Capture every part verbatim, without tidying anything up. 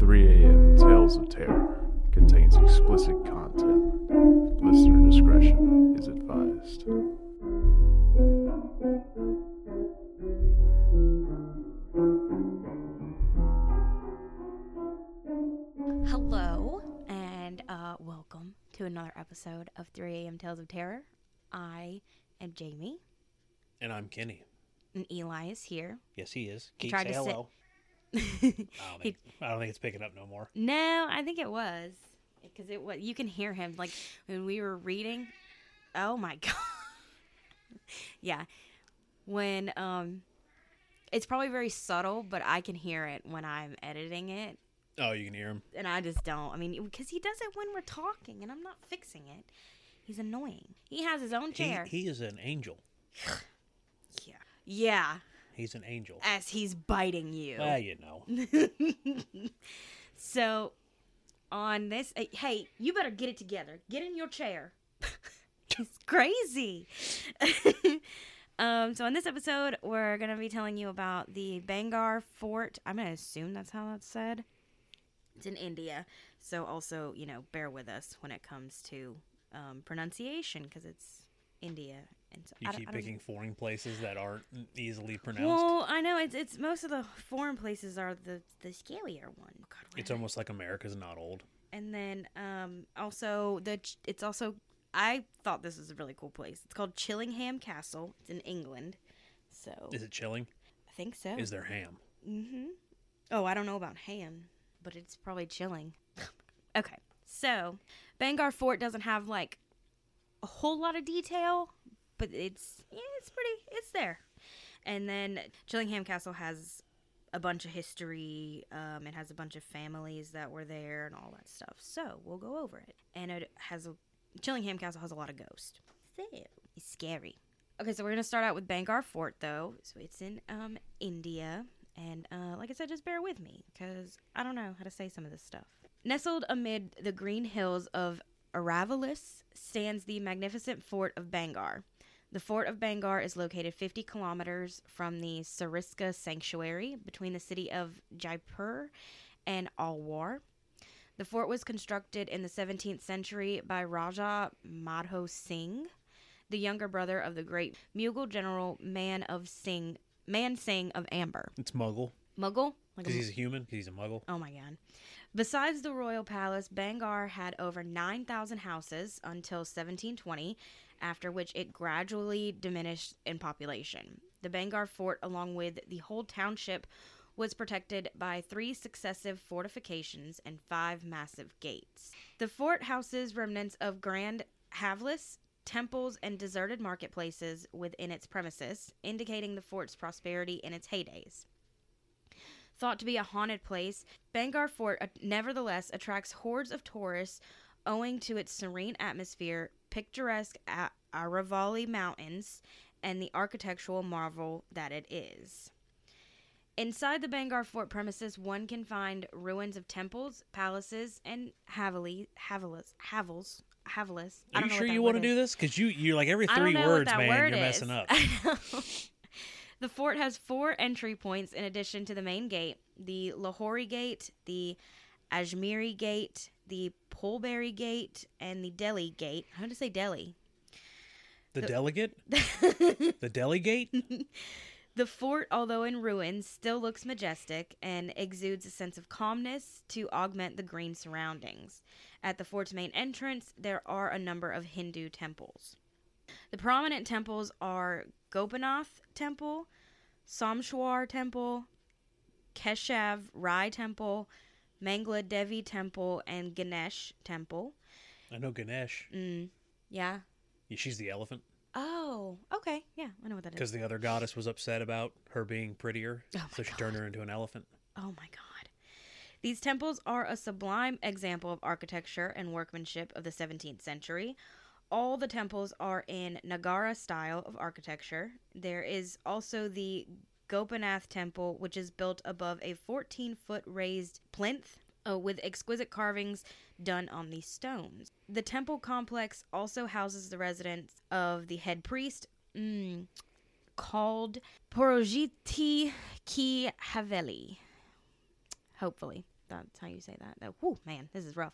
three a.m. Tales of Terror contains explicit content. Listener discretion is advised. Hello, and uh, welcome to another episode of three a.m. Tales of Terror. I am Jamie. And I'm Kenny. And Eli is here. Yes, he is. He Keith, tried say to hello. sit- I, don't think, I don't think it's picking up no more. No, I think it was. Because it was, you can hear him. Like, when we were reading. Oh, my God. Yeah. When, um, it's probably very subtle, but I can hear it when I'm editing it. Oh, you can hear him? And I just don't. I mean, because he does it when we're talking, and I'm not fixing it. He's annoying. He has his own chair. He, he is an angel. Yeah. Yeah. He's an angel. As he's biting you. Well, you know. So, on this... Hey, you better get it together. Get in your chair. It's crazy. um, so, in this episode, we're going to be telling you about the Bangar Fort. I'm going to assume that's how that's said. It's in India. So, also, you know, bear with us when it comes to um, pronunciation, because it's India. And so, You I keep I picking foreign places that aren't easily pronounced. Well, I know it's it's most of the foreign places are the the scarier one. Oh, God, It's almost like America's not old. And then um also the it's also I thought this was a really cool place. It's called Chillingham Castle. It's in England. So Is it chilling? I think so. Is there ham? Mm-hmm. Oh, I don't know about ham, but it's probably chilling. Okay, so Bangar Fort doesn't have like a whole lot of detail. But it's, yeah, it's pretty, it's there. And then Chillingham Castle has a bunch of history. Um, it has a bunch of families that were there and all that stuff. So we'll go over it. And it has a, Chillingham Castle has a lot of ghosts. So it's scary. Okay, so we're going to start out with Bangar Fort, though. So it's in um, India. And uh, like I said, just bear with me, because I don't know how to say some of this stuff. Nestled amid the green hills of Aravallis stands the magnificent fort of Bangar. The fort of Bangar is located fifty kilometers from the Sariska Sanctuary between the city of Jaipur and Alwar. The fort was constructed in the seventeenth century by Raja Madho Singh, the younger brother of the great Mughal general Man of Singh, Man Singh of Amber. It's Muggle. Muggle? Because he's a human. He's a Muggle. Oh my God. Besides the royal palace, Bangar had over nine thousand houses until seventeen twenty, after which it gradually diminished in population. The Bangar Fort, along with the whole township, was protected by three successive fortifications and five massive gates. The fort houses remnants of grand havlis, temples, and deserted marketplaces within its premises, indicating the fort's prosperity in its heydays. Thought to be a haunted place, Bangar Fort uh, nevertheless attracts hordes of tourists owing to its serene atmosphere, picturesque A- Aravalli Mountains, and the architectural marvel that it is. Inside the Bangar Fort premises, one can find ruins of temples, palaces, and haveli, havelis, havels, havelis. Are you sure you want to do this? Because you, you're like every three words, man, word you're is. messing up. I know. The fort has four entry points in addition to the main gate: the Lahori Gate, the Ajmeri Gate, the Pulbari Gate, and the Delhi Gate. How to say Delhi? The, the delegate? The Delhi Gate? The fort, although in ruins, still looks majestic and exudes a sense of calmness to augment the green surroundings. At the fort's main entrance, there are a number of Hindu temples. The prominent temples are Gopinath Temple, Somshwar Temple, Keshav Rai Temple, Mangla Devi Temple, and Ganesh Temple. I know Ganesh. Mm, yeah. Yeah, she's the elephant. Oh, okay. Yeah, I know what that is. Because the other goddess was upset about her being prettier, Oh my so she God. turned her into an elephant. Oh my God. These temples are a sublime example of architecture and workmanship of the seventeenth century. All the temples are in Nagara style of architecture. There is also the Gopinath Temple, which is built above a fourteen-foot raised plinth uh, with exquisite carvings done on these stones. The temple complex also houses the residence of the head priest, mm, called Porojiti Ki Haveli. Hopefully. That's how you say that. Oh, whew, man, this is rough.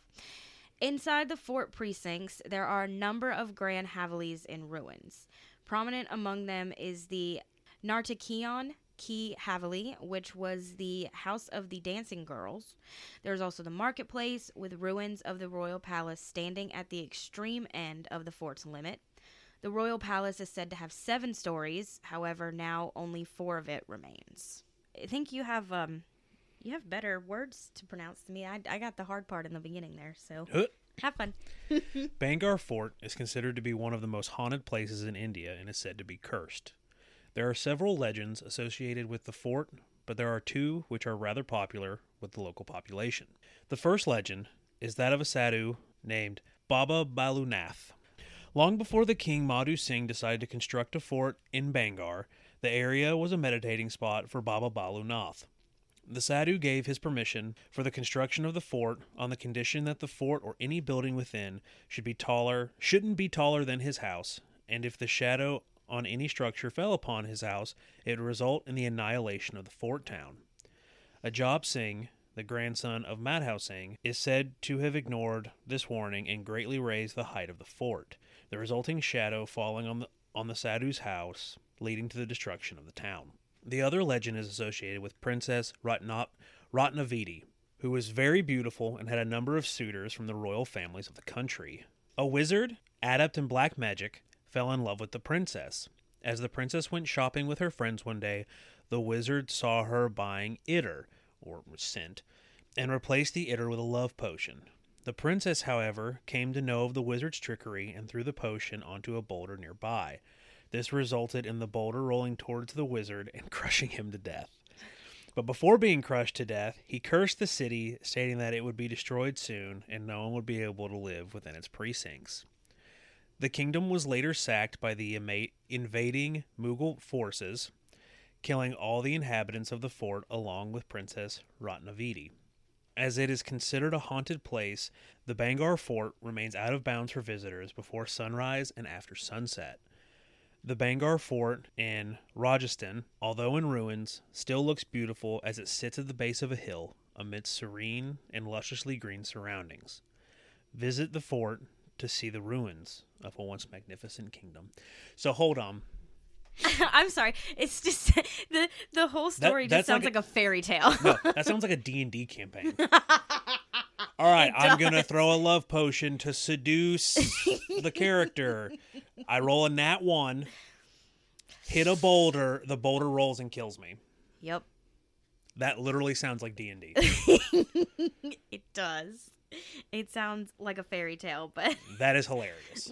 Inside the fort precincts, there are a number of grand Havelis in ruins. Prominent among them is the Nartakion Key Haveli, which was the house of the dancing girls. There's also the marketplace, with ruins of the royal palace standing at the extreme end of the fort's limit. The royal palace is said to have seven stories. However, now only four of it remains. I think you have um, you have better words to pronounce than me. I, I got the hard part in the beginning there, so Huh. have fun. Bangar Fort is considered to be one of the most haunted places in India and is said to be cursed. There are several legends associated with the fort, but there are two which are rather popular with the local population. The first legend is that of a sadhu named Baba Balunath. Long before the king Madhu Singh decided to construct a fort in Bangar, the area was a meditating spot for Baba Balunath. The sadhu gave his permission for the construction of the fort on the condition that the fort or any building within should be taller, shouldn't be taller than his house, and if the shadow on any structure fell upon his house, it would result in the annihilation of the fort town. Ajab Singh, the grandson of Madhav Singh, is said to have ignored this warning and greatly raised the height of the fort, the resulting shadow falling on the on the sadhu's house, leading to the destruction of the town. The other legend is associated with Princess Ratna, Ratnavati, who was very beautiful and had a number of suitors from the royal families of the country. A wizard, adept in black magic, fell in love with the princess. As the princess went shopping with her friends one day, the wizard saw her buying itter, or scent, and replaced the itter with a love potion. The princess, however, came to know of the wizard's trickery and threw the potion onto a boulder nearby. This resulted in the boulder rolling towards the wizard and crushing him to death. But before being crushed to death, he cursed the city, stating that it would be destroyed soon and no one would be able to live within its precincts. The kingdom was later sacked by the invading Mughal forces, killing all the inhabitants of the fort along with Princess Ratnavati. As it is considered a haunted place, the Bangar Fort remains out of bounds for visitors before sunrise and after sunset. The Bangar Fort in Rajasthan, although in ruins, still looks beautiful as it sits at the base of a hill amidst serene and lusciously green surroundings. Visit the fort to see the ruins of a once magnificent kingdom. So hold on. I'm sorry. It's just the the whole story That- just sounds that's like, like a fairy tale. No, that sounds like a D and D campaign. All right, It I'm going to does. throw a love potion to seduce the character. I roll a nat one, hit a boulder, the boulder rolls and kills me. Yep. That literally sounds like D and D. It does. It sounds like a fairy tale, but That is hilarious.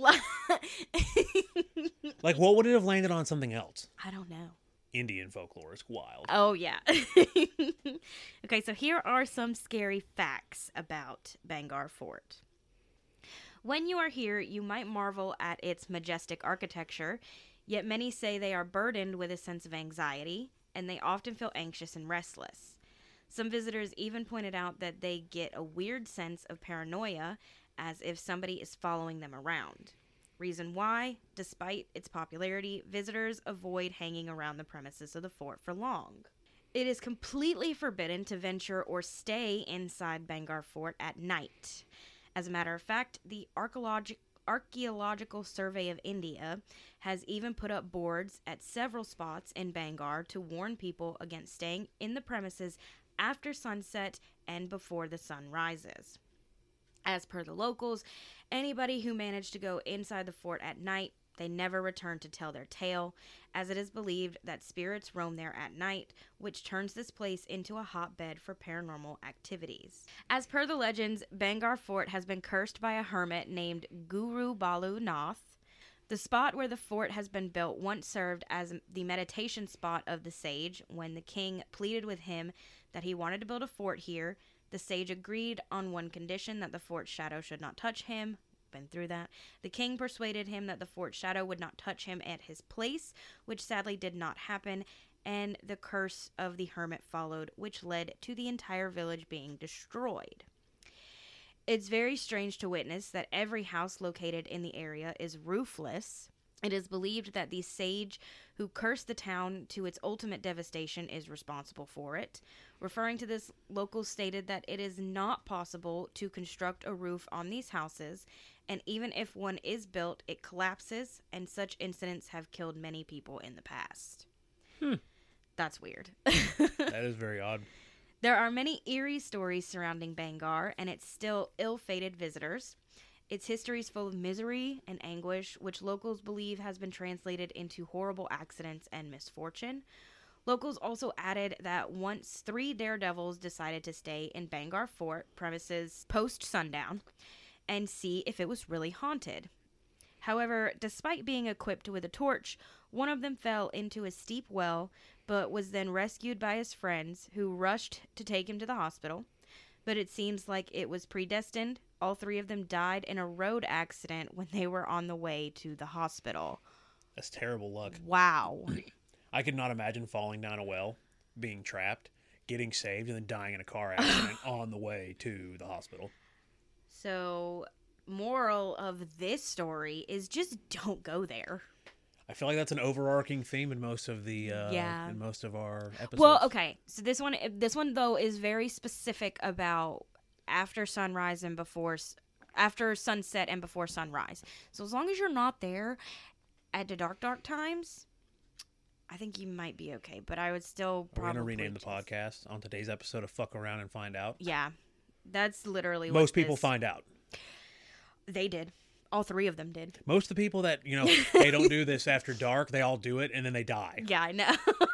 Like, what would it have landed on something else? I don't know. Indian folklore is wild. Oh, yeah. Okay, so here are some scary facts about Bangar Fort. When you are here, you might marvel at its majestic architecture, yet many say they are burdened with a sense of anxiety, and they often feel anxious and restless. Some visitors even pointed out that they get a weird sense of paranoia, as if somebody is following them around. Reason why, despite its popularity, visitors avoid hanging around the premises of the fort for long. It is completely forbidden to venture or stay inside Bangar Fort at night. As a matter of fact, the Archaeologi- Archaeological Survey of India has even put up boards at several spots in Bangar to warn people against staying in the premises after sunset and before the sun rises. As per the locals, anybody who managed to go inside the fort at night, they never return to tell their tale, as it is believed that spirits roam there at night, which turns this place into a hotbed for paranormal activities. As per the legends, Bangar Fort has been cursed by a hermit named Guru Balu Nath. The spot where the fort has been built once served as the meditation spot of the sage. When the king pleaded with him that he wanted to build a fort here, the sage agreed on one condition, that the fort's shadow should not touch him. Been through that. The king persuaded him that the fort's shadow would not touch him at his place, which sadly did not happen, and the curse of the hermit followed, which led to the entire village being destroyed. It's very strange to witness that every house located in the area is roofless. It is believed that the sage who cursed the town to its ultimate devastation is responsible for it. Referring to this, locals stated that it is not possible to construct a roof on these houses, and even if one is built, it collapses, and such incidents have killed many people in the past. Hmm. That's weird. That is very odd. There are many eerie stories surrounding Bangar and its still ill-fated visitors. Its history is full of misery and anguish, which locals believe has been translated into horrible accidents and misfortune. Locals also added that once three daredevils decided to stay in Bangar Fort premises post-sundown and see if it was really haunted. However, despite being equipped with a torch, one of them fell into a steep well, but was then rescued by his friends, who rushed to take him to the hospital. But it seems like it was predestined. All three of them died in a road accident when they were on the way to the hospital. That's terrible luck. Wow. I could not imagine falling down a well, being trapped, getting saved, and then dying in a car accident on the way to the hospital. So, moral of this story is just don't go there. I feel like that's an overarching theme in most of the uh, Yeah. in most of our episodes. Well, okay. So this one, this one though, is very specific about after sunrise and before, s- after sunset and before sunrise. So as long as you're not there at the dark, dark times, I think you might be okay. But I would still We're probably gonna rename the just- podcast on today's episode of "Fuck Around and Find Out." Yeah, that's literally what Most people this- find out. They did. All three of them did. Most of the people that you know they don't do this after dark. They all do it and then they die. Yeah, I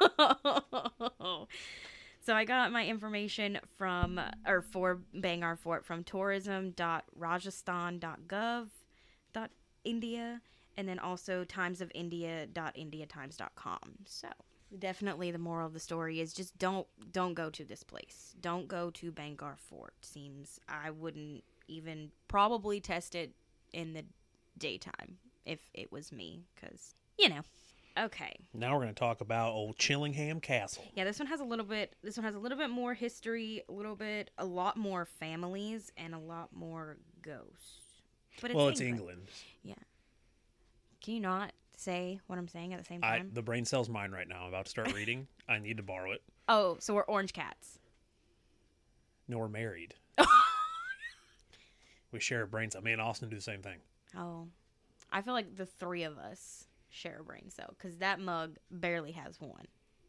know. So I got my information from, or for Bangar Fort from tourism dot rajasthan dot gov dot india, and then also times of india dot india times dot com. So definitely the moral of the story is just don't don't go to this place. Don't go to Bangar Fort. Seems I wouldn't even probably test it in the daytime if it was me, because you know. Okay. Now we're gonna talk about old Chillingham Castle. Yeah, this one has a little bit. This one has a little bit more history, a little bit, a lot more families, and a lot more ghosts. But it's Well, it's England. England. Can you not say what I'm saying at the same I time? the brain cell's mine right now. I'm about to start reading. I need to borrow it. Oh, so we're orange cats. No, we're married. We share a brain cell. Me and Austin do the same thing. Oh, I feel like the three of us share a brain cell because that mug barely has one.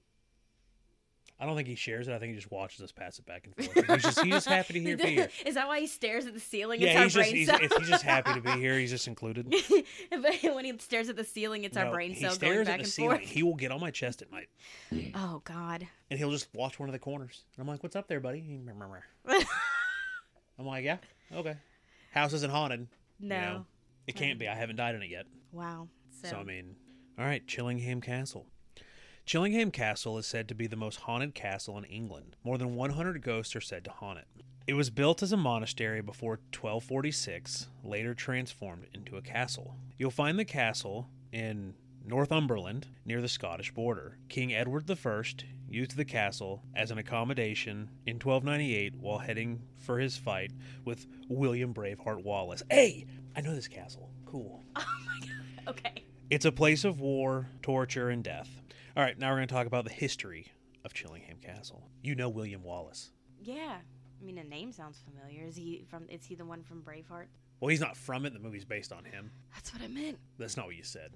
I don't think he shares it. I think he just watches us pass it back and forth. He's just he's just happy to hear, be here. Is that why he stares at the ceiling? Yeah, it's our he's just brain he's, cell. if he's just happy to be here. He's just included. But when he stares at the ceiling, it's our No, brain he cell stares going at back the and ceiling. forth. He will get on my chest at night, Oh God. and he'll just watch one of the corners. And I'm like, "What's up there, buddy?" He, "Meh, meh, meh." I'm like, "Yeah, okay." House isn't haunted. No. You know? It can't be. I haven't died in it yet. Wow. So, So, I mean, all right, Chillingham Castle. Chillingham Castle is said to be the most haunted castle in England. More than one hundred ghosts are said to haunt it. It was built as a monastery before twelve forty-six, later transformed into a castle. You'll find the castle in Northumberland, near the Scottish border. King Edward the First used the castle as an accommodation in twelve ninety-eight while heading for his fight with William Braveheart Wallace. Hey, I know this castle. Cool. oh my God. Okay. It's a place of war, torture, and death. All right, now we're going to talk about the history of Chillingham Castle. You know William Wallace. Yeah. I mean, the name sounds familiar. Is he from? Is he the one from Braveheart? Well, he's not from it. The movie's based on him. That's what I meant. That's not what you said.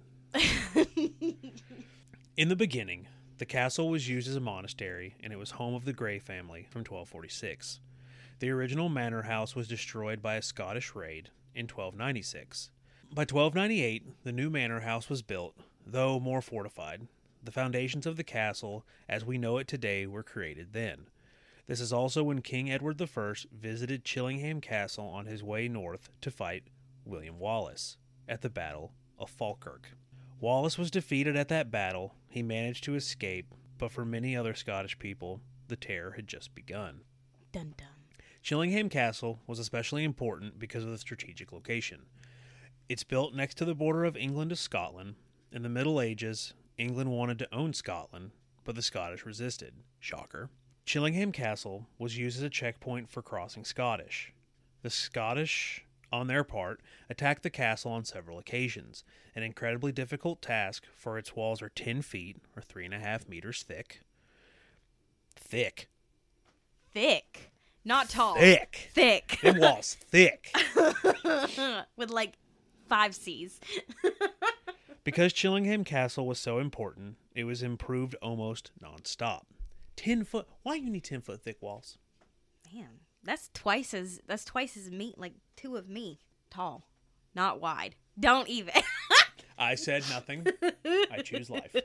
In the beginning, the castle was used as a monastery, and it was home of the Grey family from twelve forty-six. The original manor house was destroyed by a Scottish raid in twelve ninety-six. By twelve ninety-eight, the new manor house was built, though more fortified. The foundations of the castle, as we know it today, were created then. This is also when King Edward the First visited Chillingham Castle on his way north to fight William Wallace at the Battle of Falkirk. Wallace was defeated at that battle. He managed to escape, but for many other Scottish people, the terror had just begun. Dun dun. Chillingham Castle was especially important because of the strategic location. It's built next to the border of England to Scotland. In the Middle Ages, England wanted to own Scotland, but the Scottish resisted. Shocker. Chillingham Castle was used as a checkpoint for crossing Scottish. The Scottish on their part, attacked the castle on several occasions, an incredibly difficult task, for its walls are ten feet, or three and a half meters thick. Thick. Thick. Not tall. Thick. Thick. Them walls, thick. With like five C's. Because Chillingham Castle was so important, it was improved almost nonstop. Ten foot. Why you need ten foot thick walls? Man, that's twice as that's twice as me, like two of me tall, not wide. Don't even. I said nothing. I choose life.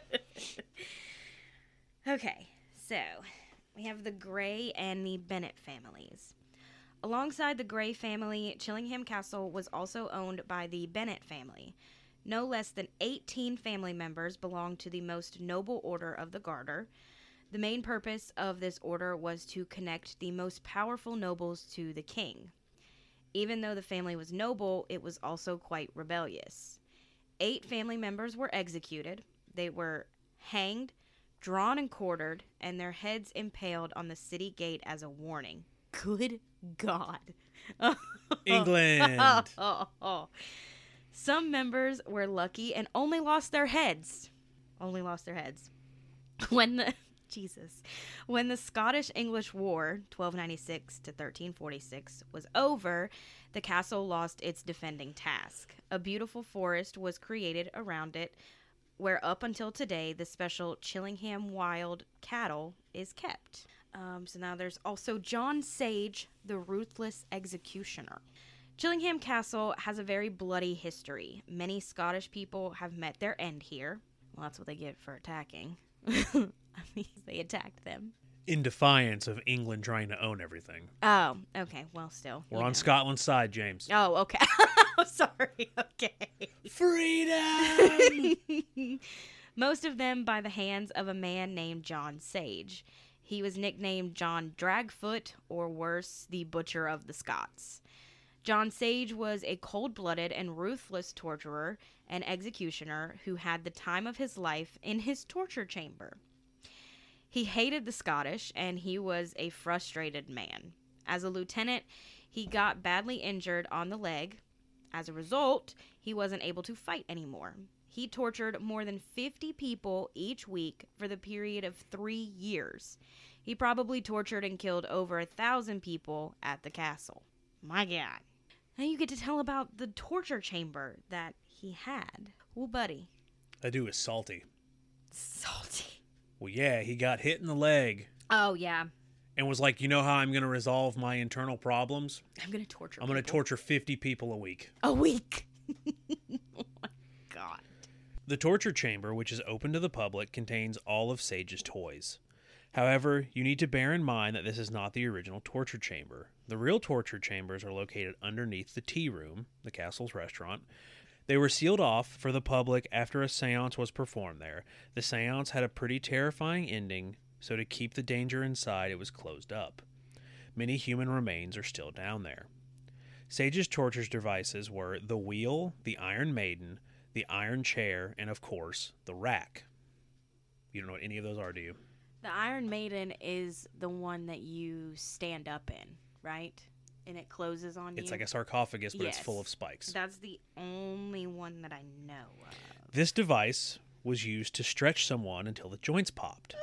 Okay, so we have the Grey and the Bennett families. Alongside the Grey family, Chillingham Castle was also owned by the Bennett family. No less than eighteen family members belonged to the most noble order of the Garter. The main purpose of this order was to connect the most powerful nobles to the king. Even though the family was noble, it was also quite rebellious. Eight family members were executed. They were hanged, drawn and quartered, and their heads impaled on the city gate as a warning. Good God. England. Some members were lucky and only lost their heads. Only lost their heads. When the Jesus. When the Scottish-English War, twelve ninety-six to thirteen forty-six, was over, the castle lost its defending task. A beautiful forest was created around it, where up until today, the special Chillingham wild cattle is kept. Um, so now there's also John Sage, the ruthless executioner. Chillingham Castle has a very bloody history. Many Scottish people have met their end here. Well, that's what they get for attacking. I mean, they attacked them. In defiance of England trying to own everything. Oh, okay. Well, still. We're you on know. Scotland's side, James. Oh, okay. Sorry. Okay. Freedom! Most of them by the hands of a man named John Sage. He was nicknamed John Dragfoot, or worse, the Butcher of the Scots. John Sage was a cold-blooded and ruthless torturer and executioner who had the time of his life in his torture chamber. He hated the Scottish, and he was a frustrated man. As a lieutenant, he got badly injured on the leg. As a result, he wasn't able to fight anymore. He tortured more than fifty people each week for the period of three years. He probably tortured and killed over a thousand people at the castle. My God. Now you get to tell about the torture chamber that he had. Well, buddy. That dude was salty. Salty. Well, yeah, he got hit in the leg Oh, yeah. and was like, you know how I'm going to resolve my internal problems? I'm going to torture I'm going to people. torture fifty people a week. A week. Oh, my God. The torture chamber, which is open to the public, contains all of Sage's toys. However, you need to bear in mind that this is not the original torture chamber. The real torture chambers are located underneath the tea room, the castle's restaurant. They were sealed off for the public after a seance was performed there. The seance had a pretty terrifying ending, so to keep the danger inside, it was closed up. Many human remains are still down there. Sage's torture devices were the wheel, the Iron Maiden, the iron chair, and of course, the rack. You don't know what any of those are, do you? The Iron Maiden is the one that you stand up in, right? And it closes on you. It's like a sarcophagus, but Yes. it's full of spikes. That's the only one that I know of. This device was used to stretch someone until the joints popped.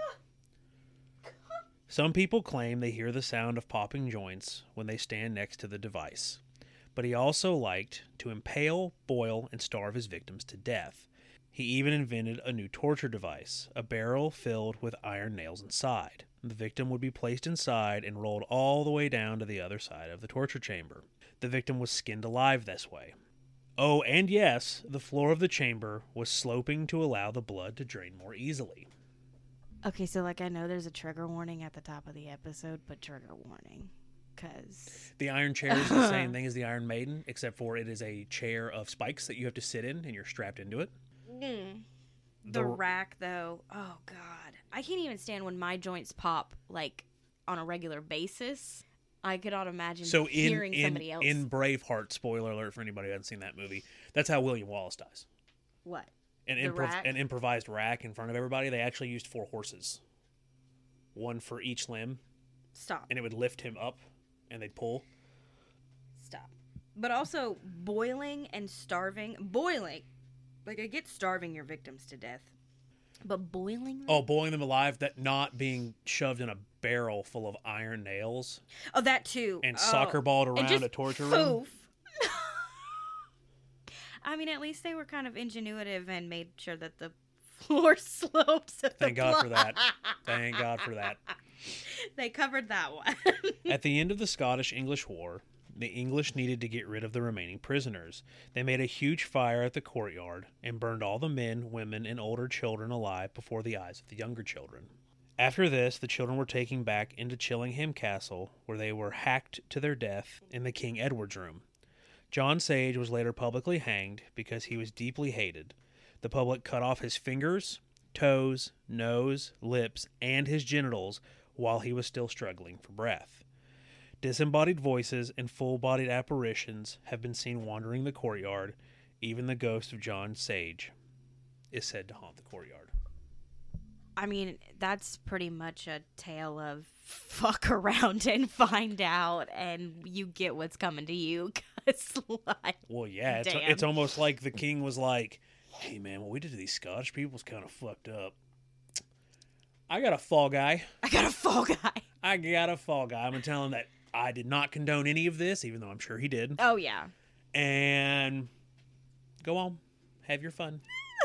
Some people claim they hear the sound of popping joints when they stand next to the device. But he also liked to impale, boil, and starve his victims to death. He even invented a new torture device, a barrel filled with iron nails inside. The victim would be placed inside and rolled all the way down to the other side of the torture chamber. The victim was skinned alive this way. Oh, and yes, the floor of the chamber was sloping to allow the blood to drain more easily. Okay, so like I know there's a trigger warning at the top of the episode, but trigger warning. Because... The iron chair is the same thing as the Iron Maiden, except for it is a chair of spikes that you have to sit in and you're strapped into it. Mm. The, The- rack, though, oh God. I can't even stand when my joints pop, like, on a regular basis. I could not imagine So in hearing in, somebody else. in Braveheart, spoiler alert for anybody who hasn't seen that movie, that's how William Wallace dies. What? An, The improv- rack? an improvised rack in front of everybody. They actually used four horses, one for each limb, Stop. and it would lift him up, and they'd pull. Stop. But also boiling and starving. Boiling. Like, I get starving your victims to death. But boiling them? Oh, boiling them alive, that not being shoved in a barrel full of iron nails. Oh, that too. And oh. soccer balled And around just a torture poof. room. I mean, at least they were kind of ingenuitive and made sure that the floor slopes. Of Thank the God block. for that. Thank God for that. They covered that one. At the end of the Scottish-English War, the English needed to get rid of the remaining prisoners. They made a huge fire at the courtyard and burned all the men, women, and older children alive before the eyes of the younger children. After this, the children were taken back into Chillingham Castle, where they were hacked to their death in the King Edward's room. John Sage was later publicly hanged because he was deeply hated. The public cut off his fingers, toes, nose, lips, and his genitals while he was still struggling for breath. Disembodied voices and full-bodied apparitions have been seen wandering the courtyard. Even the ghost of John Sage is said to haunt the courtyard. I mean, that's pretty much a tale of fuck around and find out, and you get what's coming to you. Cause like, Well, yeah, it's, damn. it's almost like the king was like, hey, man, what we did to these Scottish people was kind of fucked up. I got a fall guy. I got a fall guy. I got a fall guy. I'm going to tell him that I did not condone any of this, even though I'm sure he did. Oh, yeah. And go on. Have your fun.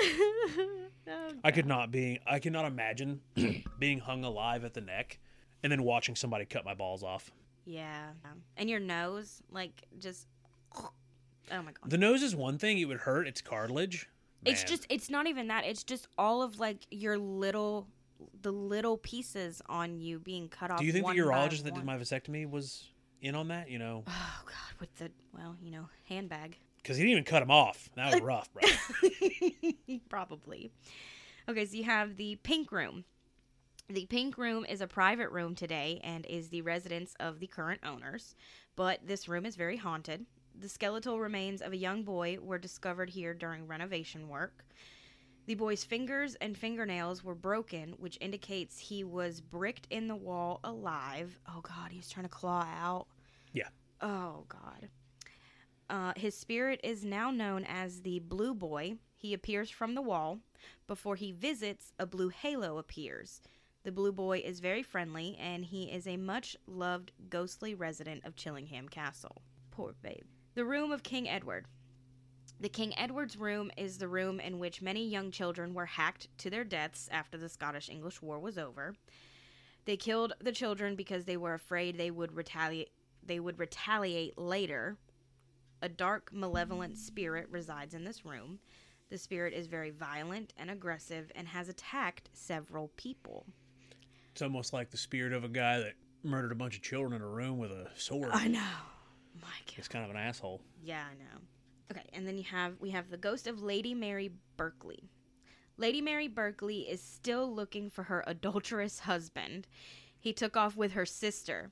Oh, I could not be, I could not imagine being hung alive at the neck and then watching somebody cut my balls off. yeah. And your nose, like, just... Oh, my God. The nose is one thing. It would hurt. It's cartilage. It's Man. just, it's not even that. It's just all of, like, your little, the little pieces on you being cut off. Do you think the one by urologist that one. did my vasectomy was in on that? You know, Oh, God, with the, well, you know, handbag. because he didn't even cut him off. That was rough, bro. Probably. Okay, so you have the Pink Room. The Pink Room is a private room today and is the residence of the current owners, but this room is very haunted. The skeletal remains of a young boy were discovered here during renovation work. The boy's fingers and fingernails were broken, which indicates he was bricked in the wall alive. Oh, God, he was trying to claw out. Yeah. Oh, God. Uh, his spirit is now known as the Blue Boy. He appears from the wall. Before he visits, a blue halo appears. The Blue Boy is very friendly, and he is a much-loved ghostly resident of Chillingham Castle. Poor babe. The Room of King Edward. The King Edward's Room is the room in which many young children were hacked to their deaths after the Scottish-English War was over. They killed the children because they were afraid they would retaliate. They would retaliate later. A dark, malevolent spirit resides in this room. The spirit is very violent and aggressive and has attacked several people. It's almost like the spirit of a guy that murdered a bunch of children in a room with a sword. I know. My God. He's kind of an asshole. Yeah, I know. Okay, and then you have we have the ghost of Lady Mary Berkeley. Lady Mary Berkeley is still looking for her adulterous husband. He took off with her sister.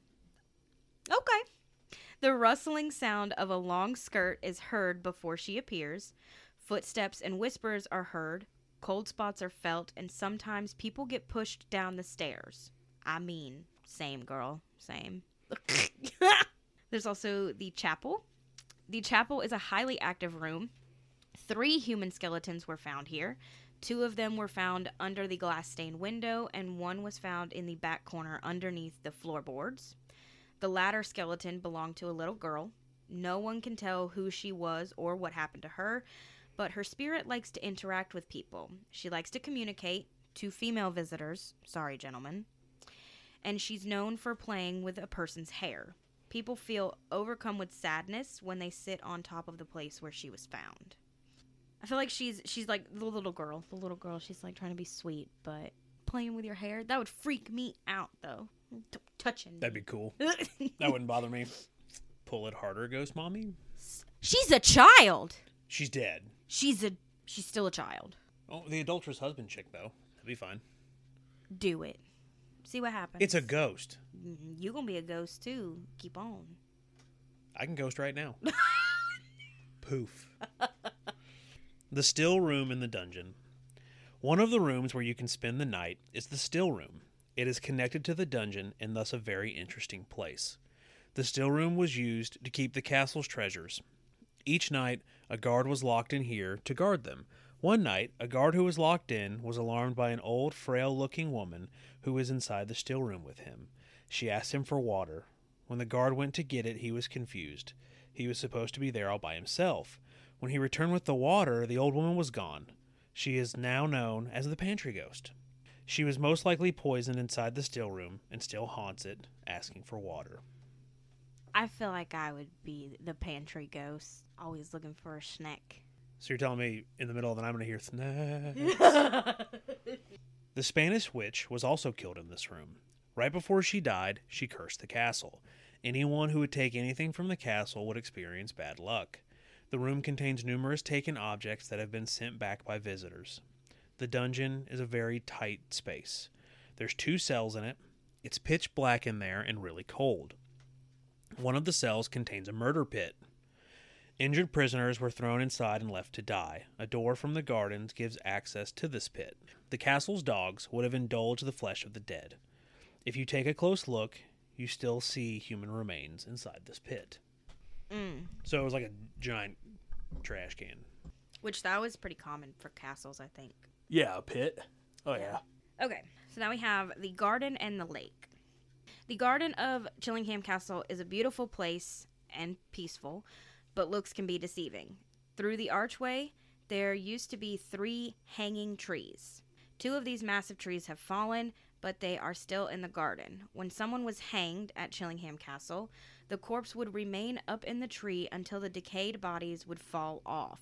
Okay. The rustling sound of a long skirt is heard before she appears. Footsteps and whispers are heard. Cold spots are felt, and sometimes people get pushed down the stairs. I mean, same girl, same. There's also the chapel. The chapel is a highly active room. Three human skeletons were found here. Two of them were found under the glass-stained window, and one was found in the back corner underneath the floorboards. The latter skeleton belonged to a little girl. No one can tell who she was or what happened to her, but her spirit likes to interact with people. She likes to communicate to female visitors. Sorry, gentlemen. And she's known for playing with a person's hair. People feel overcome with sadness when they sit on top of the place where she was found. I feel like she's she's like the little girl. The little girl, she's like trying to be sweet, but playing with your hair, that would freak me out, though. T- touching That'd be cool. That wouldn't bother me. Pull it harder, ghost mommy. She's a child. She's dead. She's a she's still a child. Oh, the adulterous husband chick, though. That'd be fine. Do it. See what happens. It's a ghost. You gonna be a ghost, too. Keep on. I can ghost right now. Poof. The still room in the dungeon. One of the rooms where you can spend the night is the still room. It is connected to the dungeon and thus a very interesting place. The still room was used to keep the castle's treasures. Each night, a guard was locked in here to guard them. One night, a guard who was locked in was alarmed by an old, frail-looking woman who was inside the still room with him. She asked him for water. When the guard went to get it, he was confused. He was supposed to be there all by himself. When he returned with the water, the old woman was gone. She is now known as the Pantry Ghost. She was most likely poisoned inside the still room and still haunts it, asking for water. I feel like I would be the pantry ghost, always looking for a snack. So you're telling me in the middle of the night I'm going to hear snacks? The Spanish witch was also killed in this room. Right before she died, she cursed the castle. Anyone who would take anything from the castle would experience bad luck. The room contains numerous taken objects that have been sent back by visitors. The dungeon is a very tight space. There's two cells in it. It's pitch black in there and really cold. One of the cells contains a murder pit. Injured prisoners were thrown inside and left to die. A door from the gardens gives access to this pit. The castle's dogs would have indulged the flesh of the dead. If you take a close look, you still see human remains inside this pit. Mm. So it was like a giant trash can. Which that was pretty common for castles, I think. Yeah, a pit. Oh, yeah. Okay, so now we have the garden and the lake. The garden of Chillingham Castle is a beautiful place and peaceful, but looks can be deceiving. Through the archway, there used to be three hanging trees. Two of these massive trees have fallen, but they are still in the garden. When someone was hanged at Chillingham Castle, the corpse would remain up in the tree until the decayed bodies would fall off.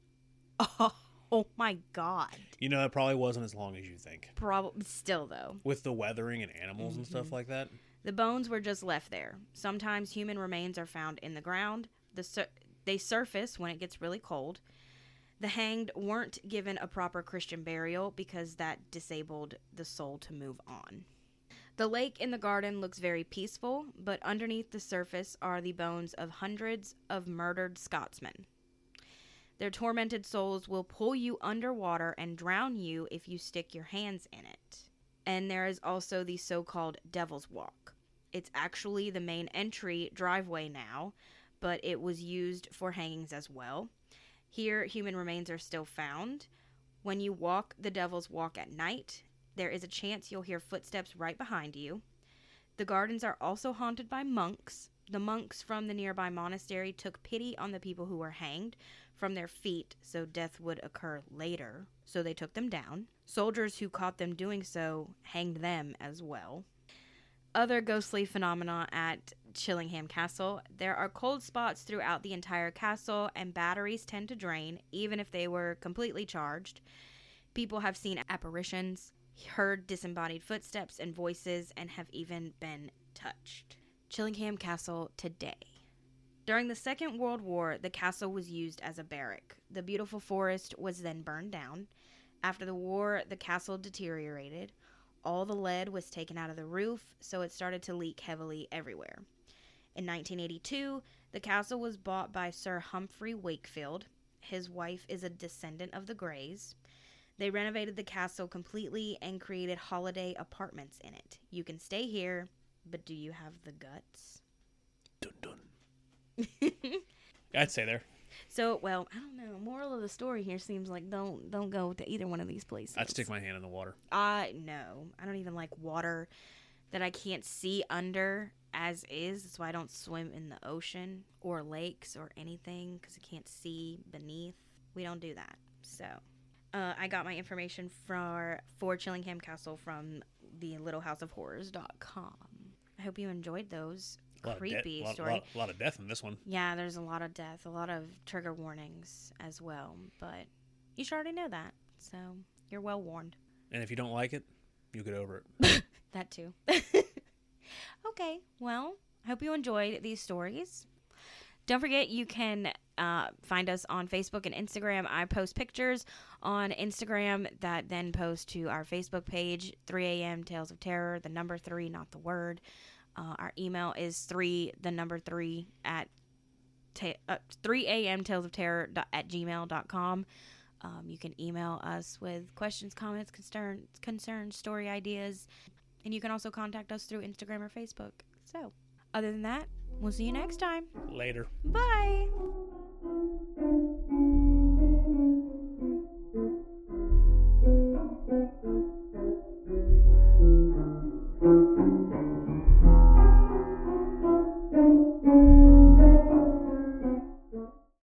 Oh, oh my God. You know, it probably wasn't as long as you think. Probably still, though. With the weathering and animals mm-hmm. and stuff like that. The bones were just left there. Sometimes human remains are found in the ground. The sur- they surface when it gets really cold. The hanged weren't given a proper Christian burial because that disabled the soul to move on. The lake in the garden looks very peaceful, but underneath the surface are the bones of hundreds of murdered Scotsmen. Their tormented souls will pull you underwater and drown you if you stick your hands in it. And there is also the so-called Devil's Walk. It's actually the main entry driveway now, but it was used for hangings as well. Here, human remains are still found. When you walk the Devil's Walk at night, there is a chance you'll hear footsteps right behind you. The gardens are also haunted by monks. The monks from the nearby monastery took pity on the people who were hanged from their feet, so death would occur later, so they took them down. Soldiers who caught them doing so hanged them as well. Other ghostly phenomena at Chillingham Castle. There are cold spots throughout the entire castle, and batteries tend to drain, even if they were completely charged. People have seen apparitions, heard disembodied footsteps and voices, and have even been touched. Chillingham Castle today. During the Second World War, the castle was used as a barrack. The beautiful forest was then burned down. After the war, the castle deteriorated. All the lead was taken out of the roof, so it started to leak heavily everywhere. In nineteen eighty-two, the castle was bought by Sir Humphrey Wakefield. His wife is a descendant of the Greys. They renovated the castle completely and created holiday apartments in it. You can stay here, but do you have the guts? Dun dun. I'd stay there. So, well, I don't know. Moral of the story here seems like don't don't go to either one of these places. I'd stick my hand in the water. I uh, no. I don't even like water that I can't see under as is. That's why I don't swim in the ocean or lakes or anything, because I can't see beneath. We don't do that. So, uh, I got my information for for Chillingham Castle from the little house of horrors dot com. I hope you enjoyed those. A lot Creepy of de- story. Lot, lot, lot of death in this one. Yeah, there's a lot of death, a lot of trigger warnings as well, but you should already know that, so you're well warned. And if you don't like it, you'll get over it. That too. Okay, well, I hope you enjoyed these stories. Don't forget, you can uh, find us on Facebook and Instagram. I post pictures on Instagram that then post to our Facebook page, three a.m. Tales of Terror, the number three, not the word. Uh, our email is three, the number three, at ta- uh, three a.m. Tales of Terror at gmail dot com. Um, you can email us with questions, comments, concerns, concerns, story ideas. And you can also contact us through Instagram or Facebook. So, Other than that, we'll see you next time. Later. Bye.